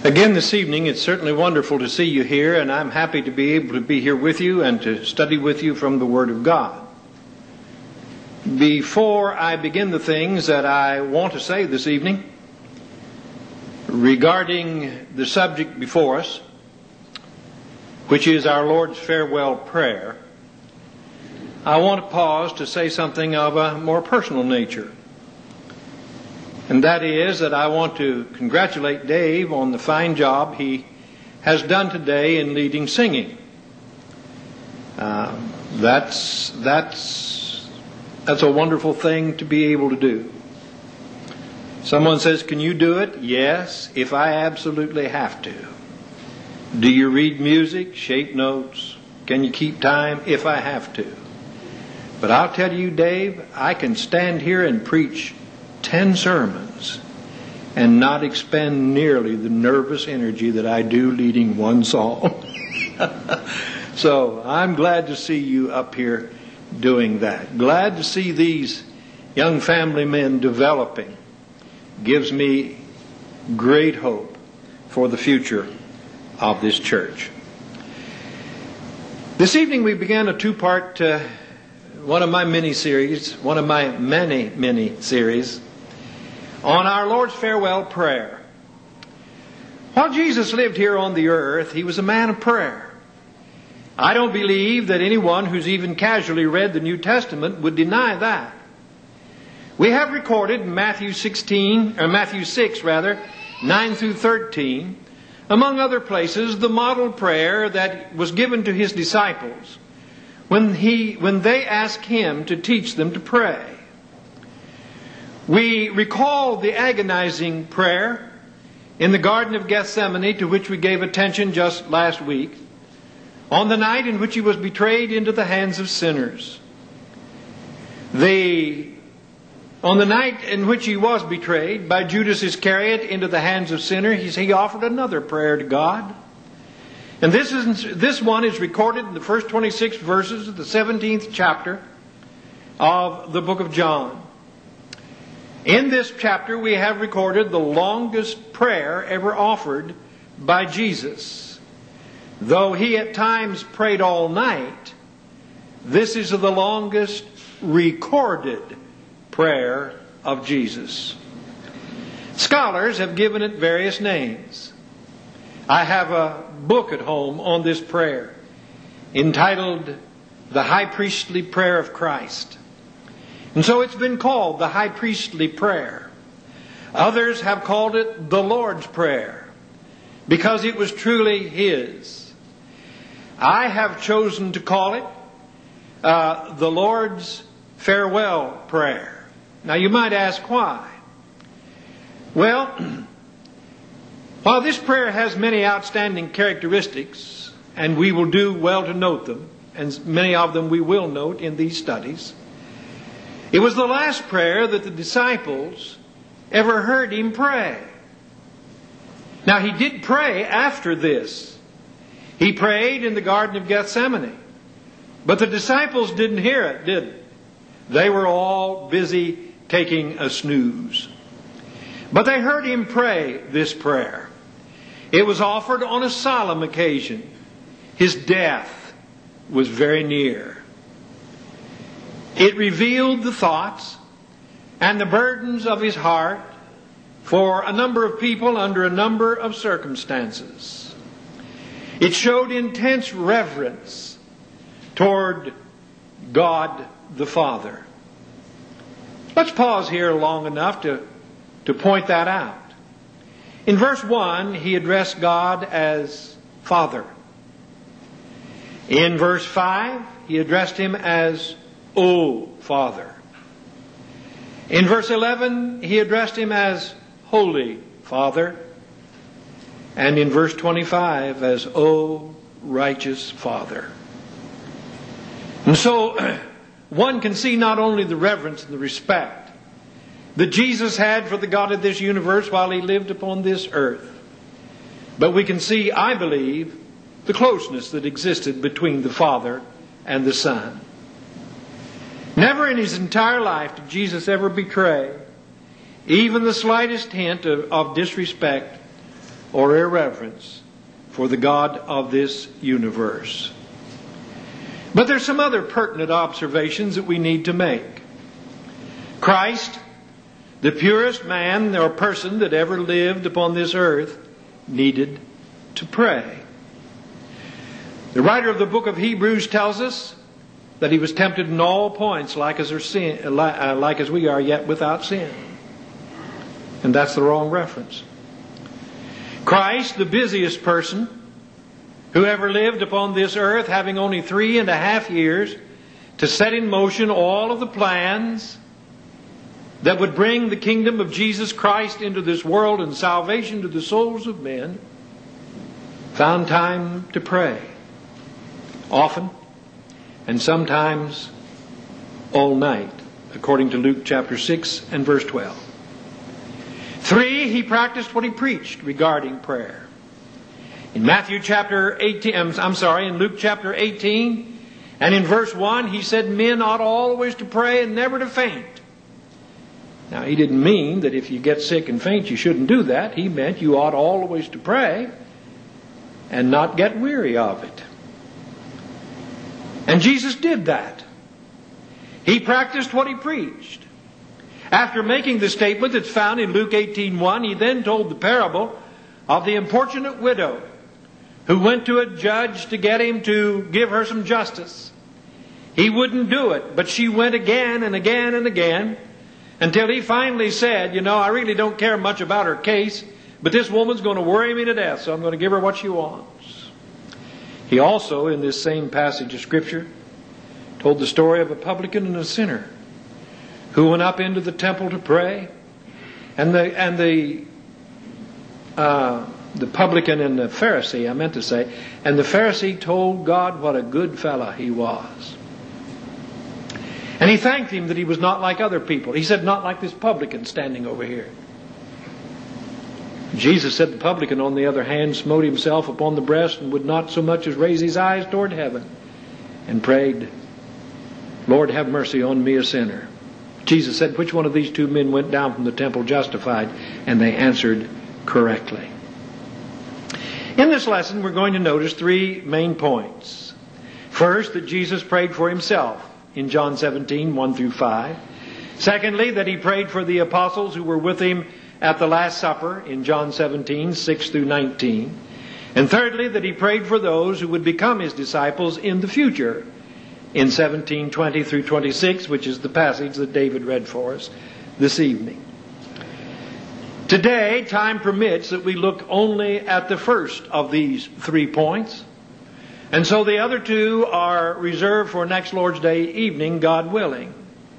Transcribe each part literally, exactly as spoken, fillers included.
Again this evening, it's certainly wonderful to see you here, and I'm happy to be able to be here with you and to study with you from the Word of God. Before I begin the things that I want to say this evening regarding the subject before us, which is our Lord's farewell prayer, I want to pause to say something of a more personal nature. And that is that I want to congratulate Dave on the fine job he has done today in leading singing. Uh, that's that's that's a wonderful thing to be able to do. Someone says, "Can you do it?" Yes, if I absolutely have to. Do you read music, shape notes? Can you keep time? If I have to. But I'll tell you, Dave, I can stand here and preach ten sermons and not expend nearly the nervous energy that I do leading one song. So I'm glad to see you up here doing that. Glad to see these young family men developing. Gives me great hope for the future of this church. This evening we began a two-part, uh, one of my mini-series, one of my many, many series on our Lord's farewell prayer. While Jesus lived here on the earth, he was a man of prayer. I don't believe that anyone who's even casually read the New Testament would deny that. We have recorded in Matthew sixteen, or Matthew six rather, nine through thirteen, among other places, the model prayer that was given to his disciples when he when they asked him to teach them to pray. We recall the agonizing prayer in the Garden of Gethsemane, to which we gave attention just last week, on the night in which he was betrayed into the hands of sinners. The, on the night in which he was betrayed by Judas Iscariot into the hands of sinners, he offered another prayer to God. And this, is, this one is recorded in the first twenty-six verses of the seventeenth chapter of the book of John. In this chapter we have recorded the longest prayer ever offered by Jesus. Though he at times prayed all night, this is the longest recorded prayer of Jesus. Scholars have given it various names. I have a book at home on this prayer entitled The High Priestly Prayer of Christ. And so it's been called the High Priestly Prayer. Others have called it the Lord's Prayer because it was truly his. I have chosen to call it uh, the Lord's Farewell Prayer. Now you might ask why. Well, while this prayer has many outstanding characteristics, and we will do well to note them, and many of them we will note in these studies, it was the last prayer that the disciples ever heard him pray. Now he did pray after this. He prayed in the Garden of Gethsemane. But the disciples didn't hear it, did they? They were all busy taking a snooze. But they heard him pray this prayer. It was offered on a solemn occasion. His death was very near. It revealed the thoughts and the burdens of his heart for a number of people under a number of circumstances. It showed intense reverence toward God the Father. Let's pause here long enough to, to point that out. In verse one, he addressed God as Father. In verse five, he addressed him as O Father. In verse eleven, he addressed him as Holy Father. And in verse twenty-five, as O Righteous Father. And so one can see not only the reverence and the respect that Jesus had for the God of this universe while he lived upon this earth, but we can see, I believe, the closeness that existed between the Father and the Son. Never in his entire life did Jesus ever betray even the slightest hint of, of disrespect or irreverence for the God of this universe. But there's some other pertinent observations that we need to make. Christ, the purest man or person that ever lived upon this earth, needed to pray. The writer of the book of Hebrews tells us that he was tempted in all points like as, sin, like as we are, yet without sin. And that's the wrong reference. Christ, the busiest person who ever lived upon this earth, having only three and a half years to set in motion all of the plans that would bring the kingdom of Jesus Christ into this world and salvation to the souls of men, found time to pray. Often, and sometimes all night, according to Luke chapter six and verse twelve. Three, he practiced what he preached regarding prayer. In Matthew chapter eighteen, I'm sorry, in Luke chapter eighteen, and in verse one, he said men ought always to pray and never to faint. Now, he didn't mean that if you get sick and faint, you shouldn't do that. He meant you ought always to pray and not get weary of it. And Jesus did that. He practiced what he preached. After making the statement that's found in Luke eighteen one, he then told the parable of the importunate widow who went to a judge to get him to give her some justice. He wouldn't do it, but she went again and again and again until he finally said, you know, I really don't care much about her case, but this woman's going to worry me to death, so I'm going to give her what she wants. He also, in this same passage of Scripture, told the story of a publican and a sinner who went up into the temple to pray. And the and the uh, the publican and the Pharisee, I meant to say, and the Pharisee told God what a good fellow he was. And he thanked him that he was not like other people. He said, not like this publican standing over here. Jesus said the publican, on the other hand, smote himself upon the breast and would not so much as raise his eyes toward heaven and prayed, Lord, have mercy on me, a sinner. Jesus said, which one of these two men went down from the temple justified? And they answered correctly. In this lesson, we're going to notice three main points. First, that Jesus prayed for himself in John seventeen, one through five. Secondly, that he prayed for the apostles who were with him at the Last Supper in John seventeen, six through nineteen. And thirdly, that he prayed for those who would become his disciples in the future in seventeen, twenty through twenty-six, which is the passage that David read for us this evening. Today, time permits that we look only at the first of these three points. And so the other two are reserved for next Lord's Day evening, God willing.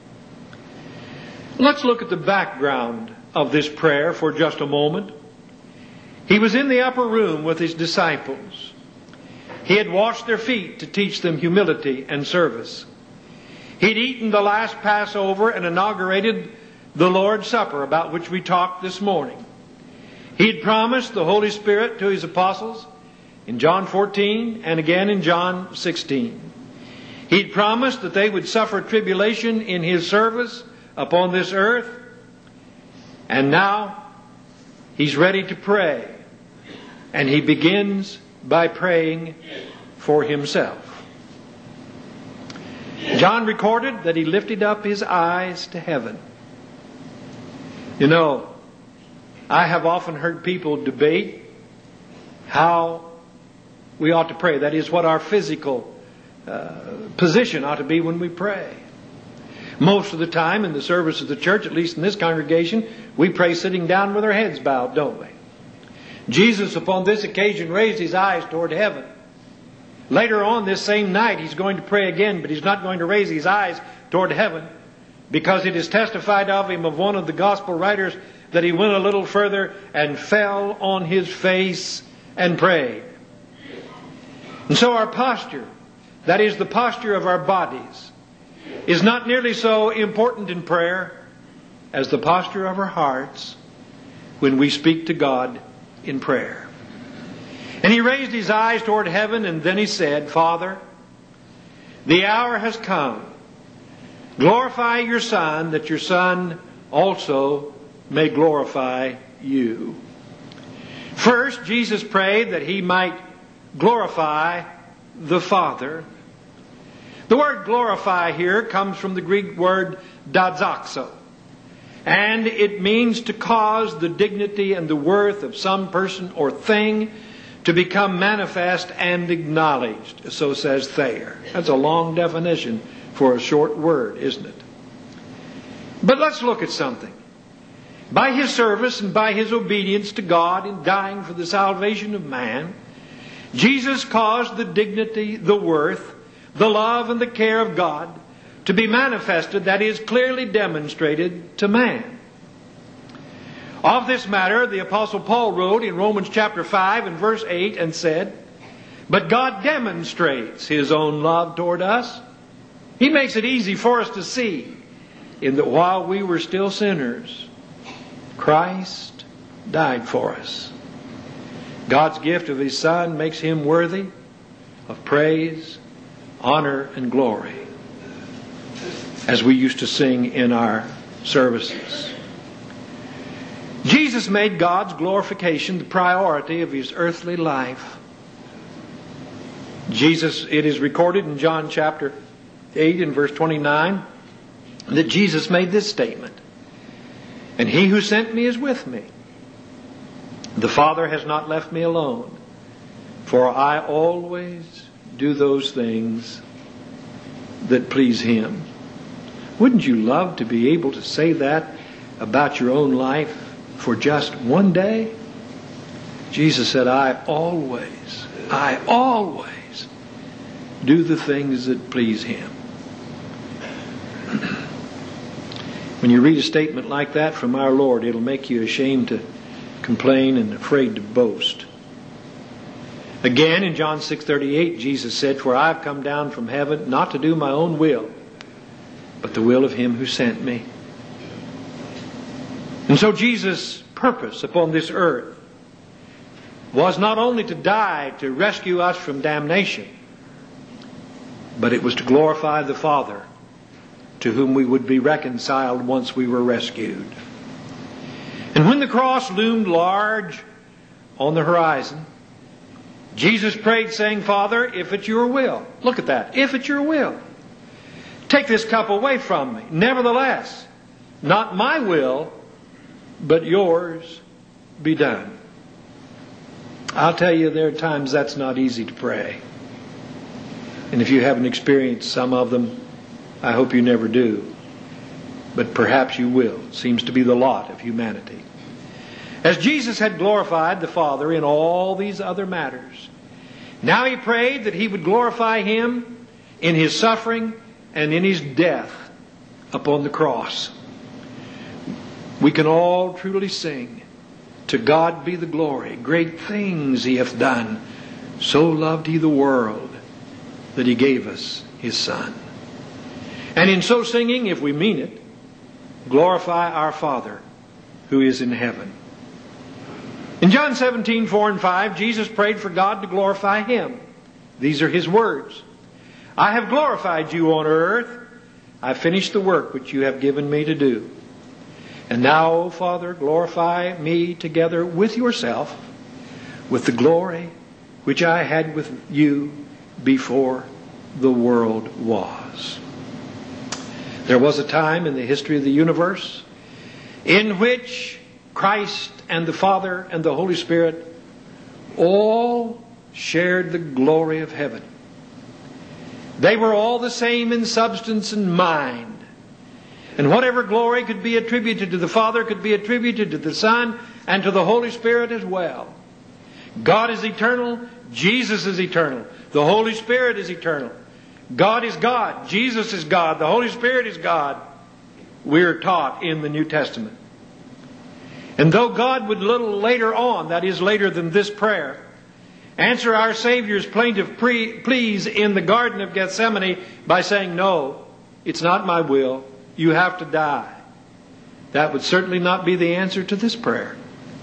Let's look at the background of this prayer for just a moment. He was in the upper room with his disciples. He had washed their feet to teach them humility and service. He'd eaten the last Passover and inaugurated the Lord's Supper, about which we talked this morning. He had promised the Holy Spirit to his apostles in John fourteen and again in John sixteen. He'd promised that they would suffer tribulation in his service upon this earth. And now he's ready to pray. And he begins by praying for himself. John recorded that he lifted up his eyes to heaven. You know, I have often heard people debate how we ought to pray. That is, what our physical uh, position ought to be when we pray. Most of the time in the service of the church, at least in this congregation, we pray sitting down with our heads bowed, don't we? Jesus upon this occasion raised his eyes toward heaven. Later on this same night he's going to pray again, but he's not going to raise his eyes toward heaven, because it is testified of him of one of the gospel writers that he went a little further and fell on his face and prayed. And so our posture, that is the posture of our bodies, is not nearly so important in prayer as the posture of our hearts when we speak to God in prayer. And he raised his eyes toward heaven, and then he said, Father, the hour has come. Glorify your Son, that your Son also may glorify you. First, Jesus prayed that He might glorify the Father. The word glorify here comes from the Greek word doxazo, and it means to cause the dignity and the worth of some person or thing to become manifest and acknowledged. So says Thayer. That's a long definition for a short word, isn't it? But let's look at something. By His service and by His obedience to God in dying for the salvation of man, Jesus caused the dignity, the worth, the love and the care of God to be manifested, that is, clearly demonstrated to man. Of this matter, the Apostle Paul wrote in Romans chapter five and verse eight and said, "But God demonstrates His own love toward us. He makes it easy for us to see in that while we were still sinners, Christ died for us." God's gift of His Son makes Him worthy of praise, honor, and glory, as we used to sing in our services. Jesus made God's glorification the priority of His earthly life. Jesus, it is recorded in John chapter eight and verse twenty-nine that Jesus made this statement, "And He who sent me is with me. The Father has not left me alone, for I always do those things that please Him." Wouldn't you love to be able to say that about your own life for just one day? Jesus said, I always, I always do the things that please Him. When you read a statement like that from our Lord, it'll make you ashamed to complain and afraid to boast. Again, in John six thirty-eight, Jesus said, "For I have come down from heaven not to do my own will, but the will of Him who sent me." And so Jesus' purpose upon this earth was not only to die to rescue us from damnation, but it was to glorify the Father, to whom we would be reconciled once we were rescued. And when the cross loomed large on the horizon, Jesus prayed saying, "Father, if it's your will," look at that, "if it's your will, take this cup away from me. Nevertheless, not my will, but yours be done." I'll tell you, there are times that's not easy to pray. And if you haven't experienced some of them, I hope you never do. But perhaps you will. It seems to be the lot of humanity. As Jesus had glorified the Father in all these other matters, now He prayed that He would glorify Him in His suffering and in His death upon the cross. We can all truly sing, "To God be the glory, great things He hath done. So loved He the world that He gave us His Son." And in so singing, if we mean it, glorify our Father who is in heaven. In John seventeen, four and five, Jesus prayed for God to glorify Him. These are His words. "I have glorified you on earth. I have finished the work which you have given me to do. And now, O Father, glorify me together with yourself, with the glory which I had with you before the world was." There was a time in the history of the universe in which Christ and the Father and the Holy Spirit all shared the glory of heaven. They were all the same in substance and mind. And whatever glory could be attributed to the Father could be attributed to the Son and to the Holy Spirit as well. God is eternal. Jesus is eternal. The Holy Spirit is eternal. God is God. Jesus is God. The Holy Spirit is God. We're taught in the New Testament. And though God would a little later on, that is later than this prayer, answer our Savior's plaintive pre- pleas in the Garden of Gethsemane by saying, "No, it's not my will. You have to die," that would certainly not be the answer to this prayer.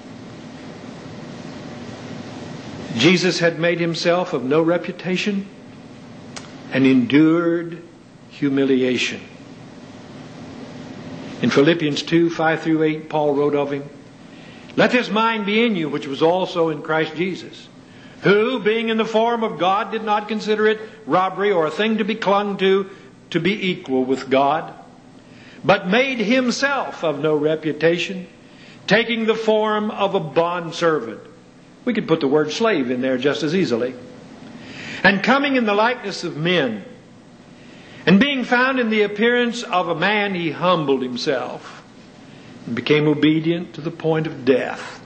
Jesus had made Himself of no reputation and endured humiliation. In Philippians two, five through eight, Paul wrote of Him, Let this mind be in you, which was also in Christ Jesus, who, being in the form of God, did not consider it robbery or a thing to be clung to, to be equal with God, but made himself of no reputation, taking the form of a bondservant. We could put the word slave in there just as easily. And coming in the likeness of men, and being found in the appearance of a man, he humbled himself and became obedient to the point of death,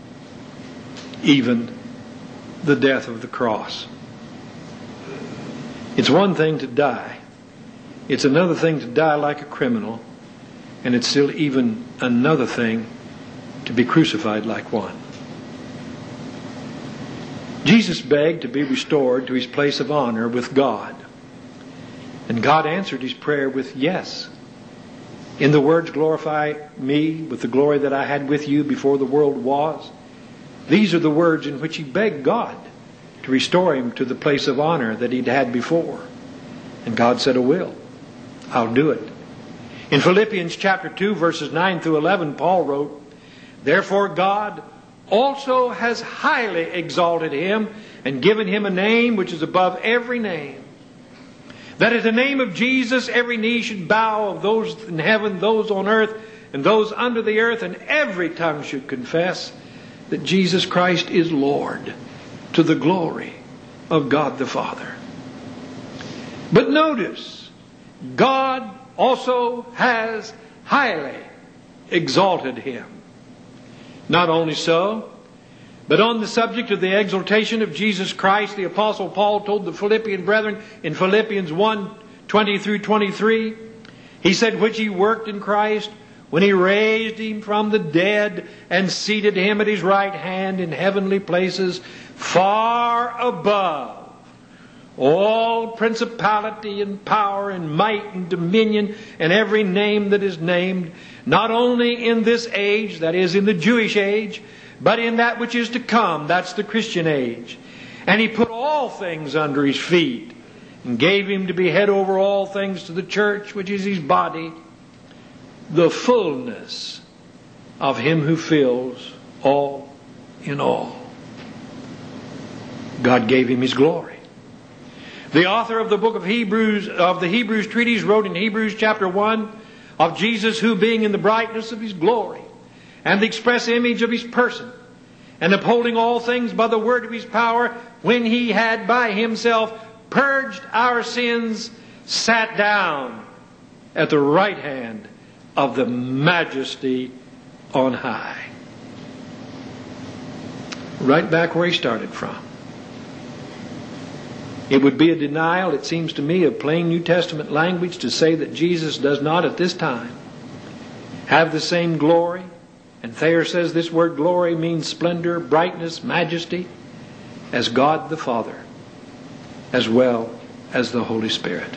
even the death of the cross. It's one thing to die. It's another thing to die like a criminal. And it's still even another thing to be crucified like one. Jesus begged to be restored to his place of honor with God. And God answered his prayer with yes. In the words, glorify me with the glory that I had with you before the world was. These are the words in which he begged God to restore him to the place of honor that he'd had before. And God said, I will. I'll do it. In Philippians chapter two, verses nine through eleven, Paul wrote, therefore God also has highly exalted him and given him a name which is above every name, that at the name of Jesus every knee should bow, of those in heaven, those on earth, and those under the earth, and every tongue should confess that Jesus Christ is Lord, to the glory of God the Father. But notice, God also has highly exalted him. Not only so, but on the subject of the exaltation of Jesus Christ, the Apostle Paul told the Philippian brethren in Philippians one, twenty through twenty-three, he said, which he worked in Christ when he raised him from the dead and seated him at his right hand in heavenly places, far above all principality and power and might and dominion and every name that is named, not only in this age, that is in the Jewish age, but in that which is to come, that's the Christian age. And he put all things under his feet and gave him to be head over all things to the church, which is his body, the fullness of him who fills all in all. God gave him his glory. The author of the book of Hebrews, of the Hebrews treatise, wrote in Hebrews chapter one of Jesus, who being in the brightness of his glory and the express image of his person, and upholding all things by the word of his power, when he had by himself purged our sins, sat down at the right hand of the majesty on high. Right back where he started from. It would be a denial, it seems to me, of plain New Testament language to say that Jesus does not at this time have the same glory. And Thayer says this word glory means splendor, brightness, majesty, as God the Father, as well as the Holy Spirit.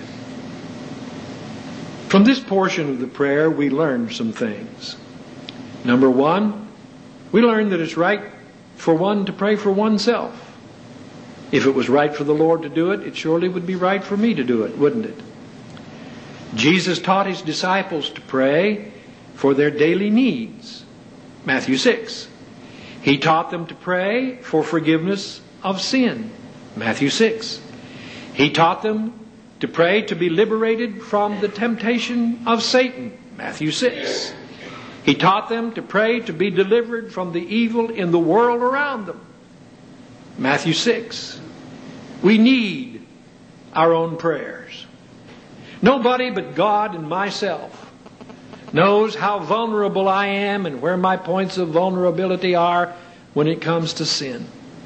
From this portion of the prayer, we learn some things. Number one, we learn that it's right for one to pray for oneself. If it was right for the Lord to do it, it surely would be right for me to do it, wouldn't it? Jesus taught his disciples to pray for their daily needs. Matthew six. He taught them to pray for forgiveness of sin. Matthew six. He taught them to pray to be liberated from the temptation of Satan. Matthew six. He taught them to pray to be delivered from the evil in the world around them. Matthew six. We need our own prayers. Nobody but God and myself knows how vulnerable I am and where my points of vulnerability are when it comes to sin.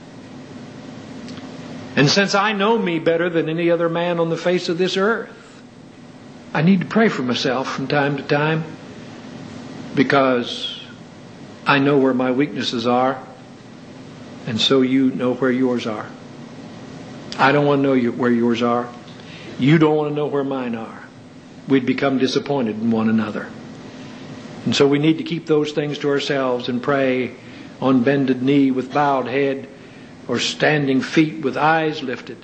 And since I know me better than any other man on the face of this earth, I need to pray for myself from time to time, because I know where my weaknesses are, and so you know where yours are. I don't want to know where yours are. You don't want to know where mine are. We'd become disappointed in one another. And so we need to keep those things to ourselves and pray on bended knee with bowed head, or standing feet with eyes lifted,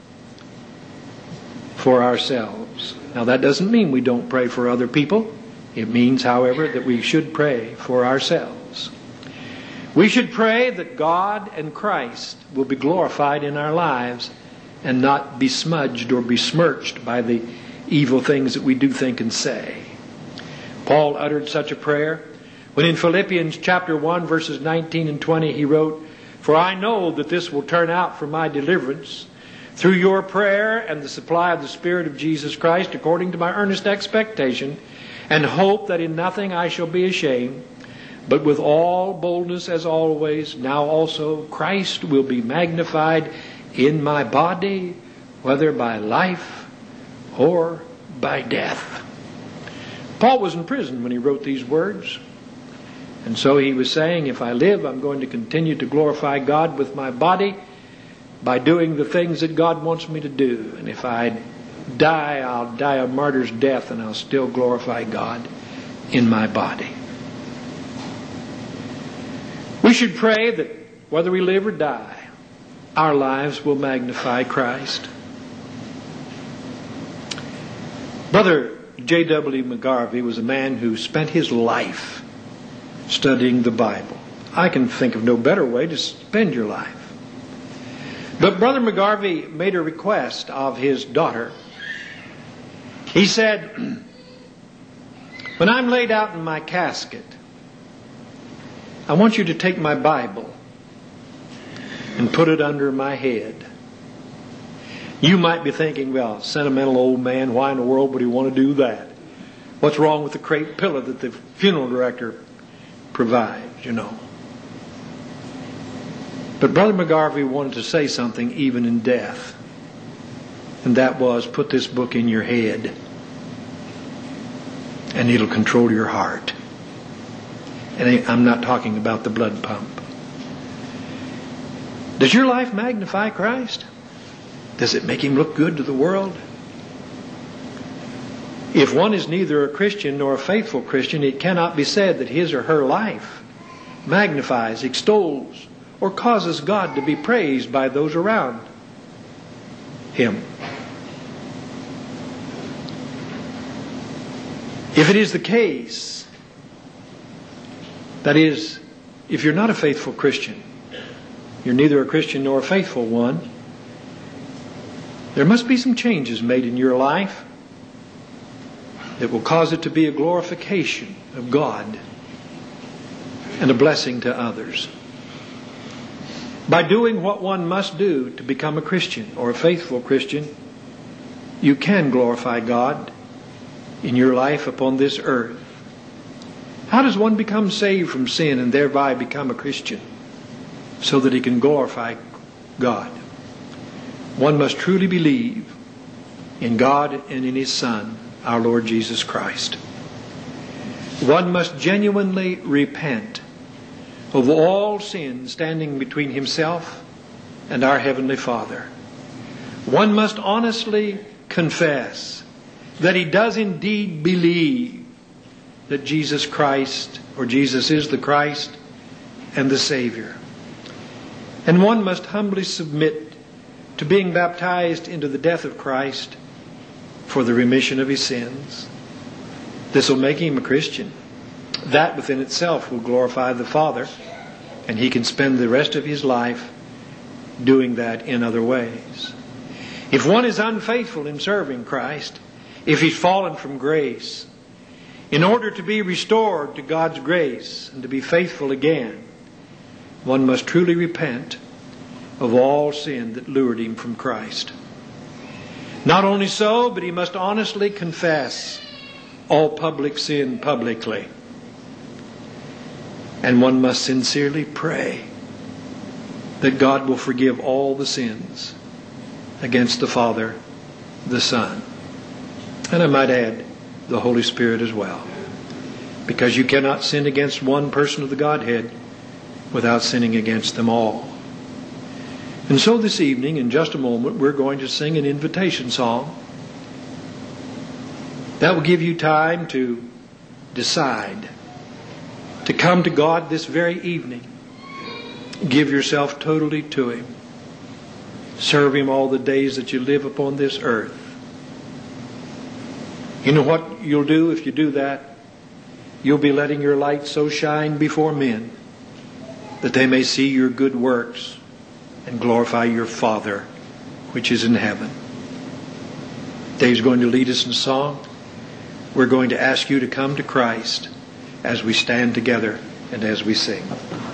for ourselves. Now that doesn't mean we don't pray for other people. It means, however, that we should pray for ourselves. We should pray that God and Christ will be glorified in our lives and not be smudged or besmirched by the evil things that we do think and say. Paul uttered such a prayer when in Philippians chapter one verses nineteen and twenty he wrote, "For I know that this will turn out for my deliverance through your prayer and the supply of the Spirit of Jesus Christ, according to my earnest expectation, and hope that in nothing I shall be ashamed, but with all boldness as always, now also Christ will be magnified in my body, whether by life or by death." Paul was in prison when he wrote these words. And so he was saying, if I live, I'm going to continue to glorify God with my body by doing the things that God wants me to do. And if I die, I'll die a martyr's death, and I'll still glorify God in my body. We should pray that whether we live or die, our lives will magnify Christ. Brother J W McGarvey was a man who spent his life studying the Bible. I can think of no better way to spend your life. But Brother McGarvey made a request of his daughter. He said, "When I'm laid out in my casket, I want you to take my Bible and put it under my head." You might be thinking, well, sentimental old man, why in the world would he want to do that? What's wrong with the crepe pillow that the funeral director provides, you know? But Brother McGarvey wanted to say something even in death. And that was, put this book in your head and it'll control your heart. And I'm not talking about the blood pump. Does your life magnify Christ? Does it make him look good to the world? If one is neither a Christian nor a faithful Christian, it cannot be said that his or her life magnifies, extols, or causes God to be praised by those around him. If it is the case, that is, if you're not a faithful Christian, you're neither a Christian nor a faithful one, there must be some changes made in your life that will cause it to be a glorification of God and a blessing to others. By doing what one must do to become a Christian or a faithful Christian, you can glorify God in your life upon this earth. How does one become saved from sin and thereby become a Christian so that he can glorify God? One must truly believe in God and in His Son, our Lord Jesus Christ. One must genuinely repent of all sin standing between himself and our Heavenly Father. One must honestly confess that he does indeed believe that Jesus Christ, or Jesus is the Christ and the Savior. And one must humbly submit to being baptized into the death of Christ for the remission of his sins. This will make him a Christian. That within itself will glorify the Father, and he can spend the rest of his life doing that in other ways. If one is unfaithful in serving Christ, if he's fallen from grace, in order to be restored to God's grace and to be faithful again, one must truly repent of all sin that lured him from Christ. Not only so, but he must honestly confess all public sin publicly. And one must sincerely pray that God will forgive all the sins against the Father, the Son, and I might add, the Holy Spirit as well. Because you cannot sin against one person of the Godhead without sinning against them all. And so this evening, in just a moment, we're going to sing an invitation song. That will give you time to decide to come to God this very evening. Give yourself totally to Him. Serve Him all the days that you live upon this earth. You know what you'll do if you do that? You'll be letting your light so shine before men that they may see your good works and glorify your Father which is in heaven. Dave's going to lead us in song. We're going to ask you to come to Christ as we stand together and as we sing.